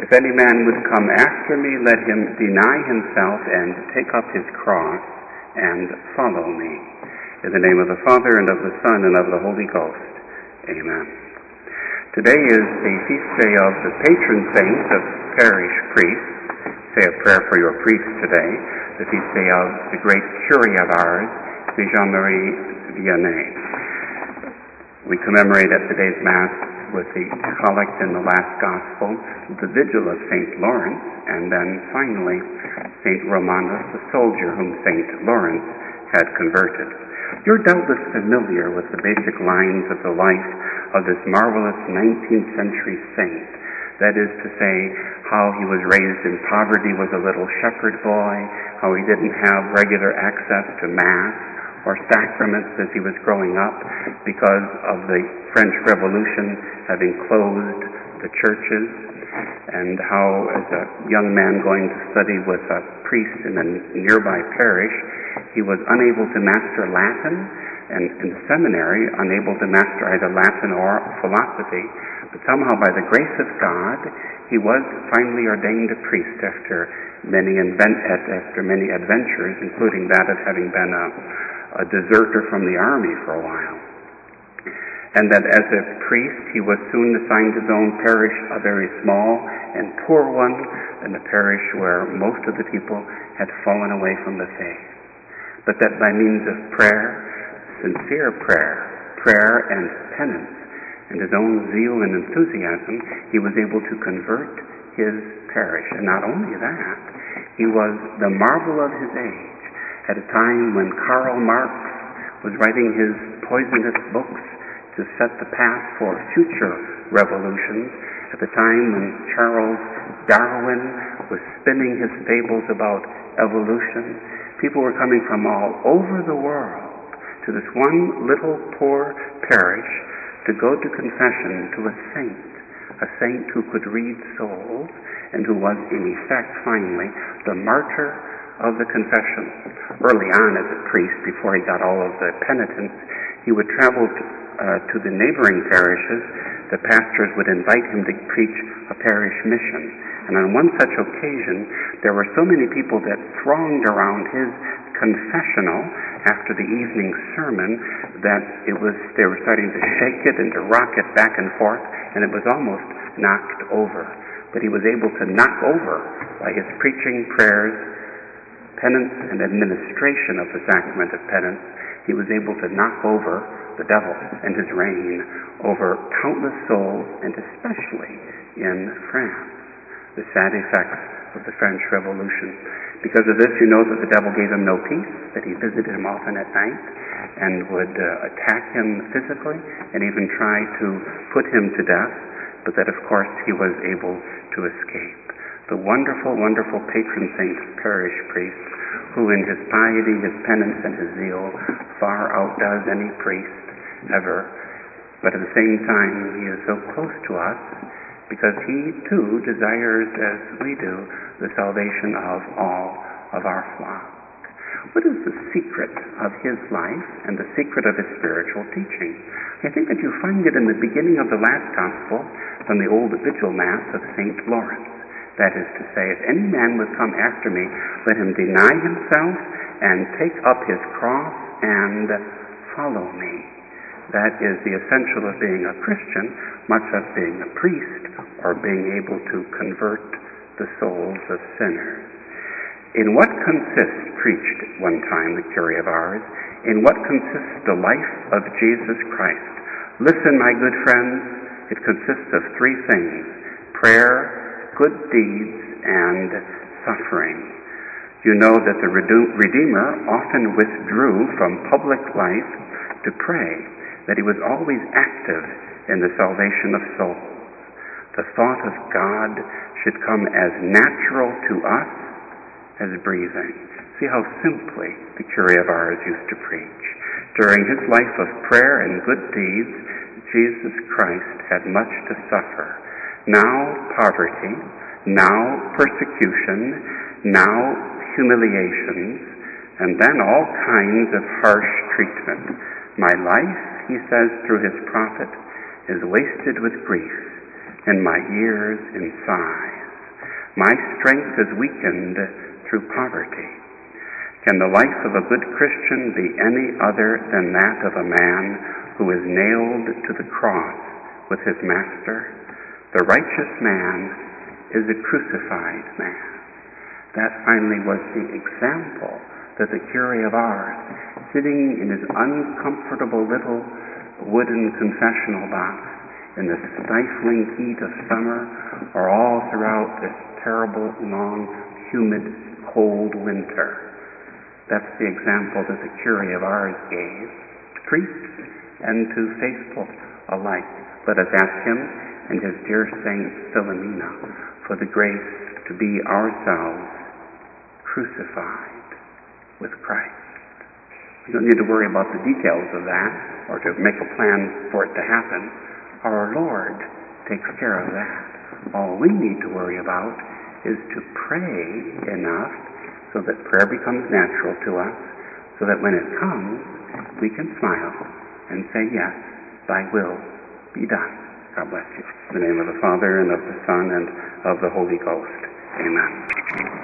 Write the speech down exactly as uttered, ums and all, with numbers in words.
If any man would come after me, let him deny himself and take up his cross and follow me. In the name of the Father, and of the Son, and of the Holy Ghost. Amen. Today is the feast day of the patron saint of parish priests. Say a prayer for your priest today. The feast day of the great curé of ours, Saint Jean-Marie Vianney. We commemorate at today's Mass with the collect in the last Gospel, the vigil of Saint Lawrence, and then finally Saint Romanus, the soldier whom Saint Lawrence had converted. You're doubtless familiar with the basic lines of the life of this marvelous nineteenth century saint. That is to say, how he was raised in poverty, was a little shepherd boy, how he didn't have regular access to Mass or sacraments as he was growing up because of the French Revolution having closed the churches, and how as a young man going to study with a priest in a nearby parish, he was unable to master Latin, and in the seminary unable to master either Latin or philosophy, but somehow by the grace of God he was finally ordained a priest after many invent- after many adventures, including that of having been a a deserter from the army for a while. And that as a priest he was soon assigned his own parish, a very small and poor one, in a parish where most of the people had fallen away from the faith. But that by means of prayer, sincere prayer, prayer and penance, and his own zeal and enthusiasm, he was able to convert his parish. And not only that, he was the marvel of his age. At a time when Karl Marx was writing his poisonous books to set the path for future revolutions, at the time when Charles Darwin was spinning his fables about evolution, people were coming from all over the world to this one little poor parish to go to confession to a saint, a saint who could read souls and who was in effect finally the martyr of the confession. Early on as a priest, before he got all of the penitents, he would travel to, uh, to the neighboring parishes. The pastors would invite him to preach a parish mission. And on one such occasion, there were so many people that thronged around his confessional after the evening sermon that it was they were starting to shake it and to rock it back and forth, and it was almost knocked over. But he was able to knock over, by his preaching, prayers, penance, and administration of the sacrament of penance, he was able to knock over the devil and his reign over countless souls, and especially in France, the sad effects of the French Revolution. Because of this, you know that the devil gave him no peace, that he visited him often at night and would uh, attack him physically and even try to put him to death, but that of course he was able to escape. The wonderful, wonderful patron saint of parish priests, who in his piety, his penance, and his zeal far outdoes any priest ever. But at the same time, he is so close to us because he too desires, as we do, the salvation of all of our flock. What is the secret of his life and the secret of his spiritual teaching? I think that you find it in the beginning of the last Gospel from the old Vigil Mass of Saint Lawrence. That is to say, if any man would come after me, let him deny himself and take up his cross and follow me. That is the essential of being a Christian, much of being a priest or being able to convert the souls of sinners. In what consists, preached one time the curé of ours, in what consists the life of Jesus Christ? Listen, my good friends, it consists of three things: prayer, good deeds, and suffering. You know that the Redeemer often withdrew from public life to pray, that he was always active in the salvation of souls. The thought of God should come as natural to us as breathing. See how simply the curé of ours used to preach. During his life of prayer and good deeds, Jesus Christ had much to suffer. Now poverty, now persecution, now humiliations, and then all kinds of harsh treatment. My life, he says through his prophet, is wasted with grief, and my years in sighs. My strength is weakened through poverty. Can the life of a good Christian be any other than that of a man who is nailed to the cross with his master? The righteous man is a crucified man. That finally was the example that the Curé of Ars, sitting in his uncomfortable little wooden confessional box in the stifling heat of summer, or all throughout this terrible, long, humid, cold winter. That's the example that the Curé of Ars gave to priests and to faithful alike. Let us ask him and his dear Saint Philomena for the grace to be ourselves crucified with Christ. We don't need to worry about the details of that or to make a plan for it to happen. Our Lord takes care of that. All we need to worry about is to pray enough so that prayer becomes natural to us, so that when it comes, we can smile and say, yes, thy will be done. God bless you. In the name of the Father, and of the Son, and of the Holy Ghost. Amen.